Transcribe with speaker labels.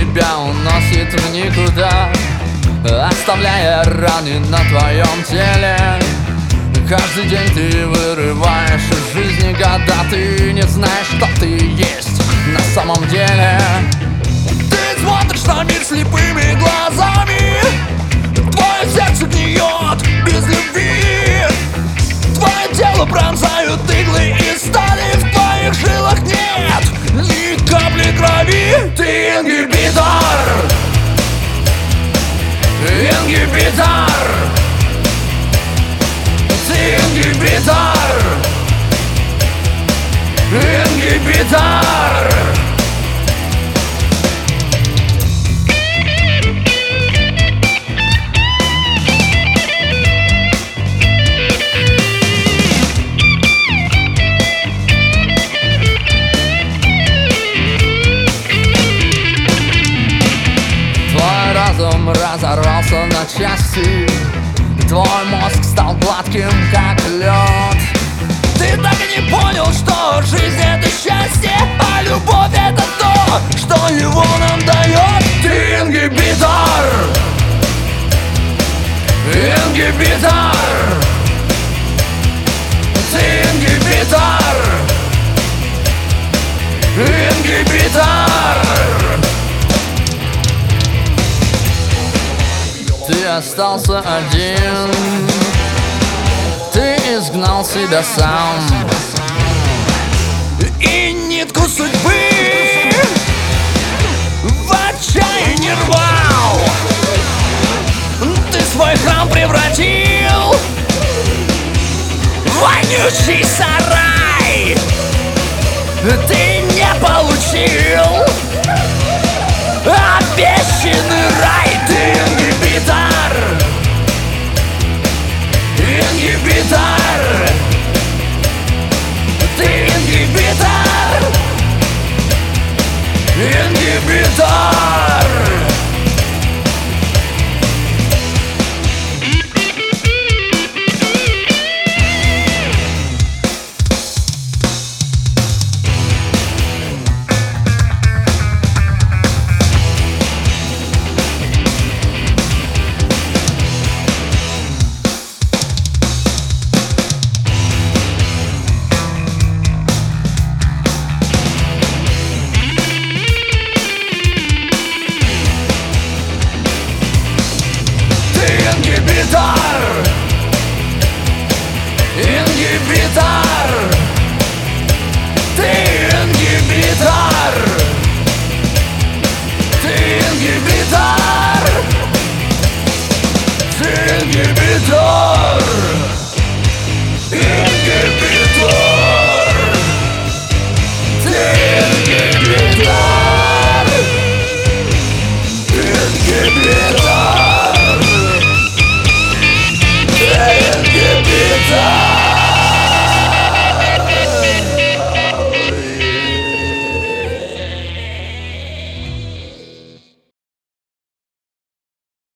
Speaker 1: тебя уносит в никуда, оставляя раны на твоем теле. Каждый день ты вырываешь из жизни года, ты не знаешь, что ты есть на самом деле. Ты смотришь на мир слепыми глазами, твое сердце гниет без любви, твое тело пронзают иглы и стали, в твоих жилах нет ни капли крови. Ты ингибитор, ингибитор, ты ингибитор, ингибитор. Твой разум разорвался на части, твой мозг стал гладким, как лед. Ты так и не понял, что жизнь — это счастье, а любовь — это то, что его нам дает. Ты ингибитор, ингибитор, ты ингибитор, ингибитор. Ты остался один, ты изгнал себя сам и нитку судьбы в отчаянии рвал. Ты свой храм превратил в вонючий сарай. Ты не получил обещанный рай. Ты ингибитор, ингибитор, ты ингибитор, ингибитор. Ингибитор, ты ингибитор, ты ингибитор, ты ингибитор, ингибитор.